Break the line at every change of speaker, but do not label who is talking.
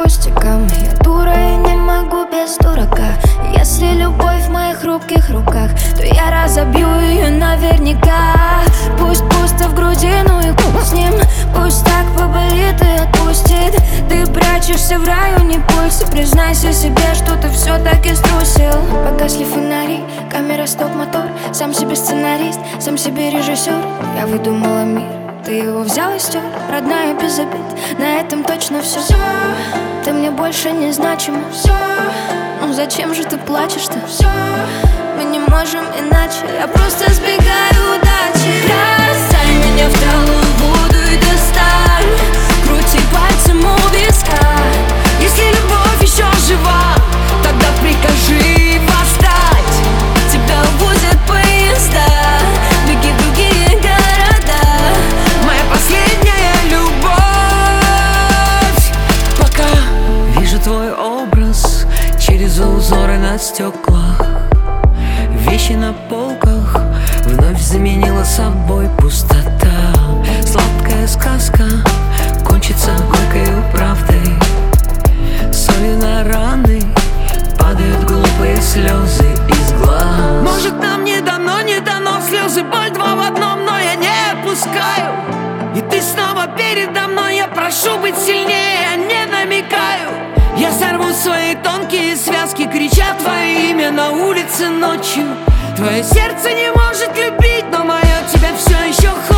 пустякам. Я дура и не могу без дурака. Если любовь в моих хрупких руках, то я разобью ее наверняка. Пусть пусто в груди, ну и с ним. Пусть так поболит и отпустит. Ты прячешься в районе пульса. Признайся себе, что ты все-таки струсил. Погасли фонари, камера, стоп, мотор. Сам себе сценарист, сам себе режиссер. Я выдумала мир, ты его взял и стер. Родная без обид, на этом точно все. Ты мне больше не значима. Ну зачем же ты плачешь-то? Мы не можем иначе. Я просто сбегаю удачи. Бросай меня в талую воду и доставь. Крути пальцем у виска. Если любовь еще жива, тогда прикажи восстать. Тебя увозят поезда, беги в другие города. Моя последняя любовь. Пока
вижу твой образ через узоры на стеклах. Вещи на полках вновь заменила собой пустота. Сладкая сказка кончится горькою правдой. Солью на раны падают глупые слезы из глаз.
Может, нам не дано слезы, боль два в одном, но я не отпускаю. И ты снова передо мной, я прошу быть сильнее, я не намекаю. Я сорву свои тонкие связки, крича твое имя на улице ночью. Твое сердце не может любить, но мое тебя все еще хочет.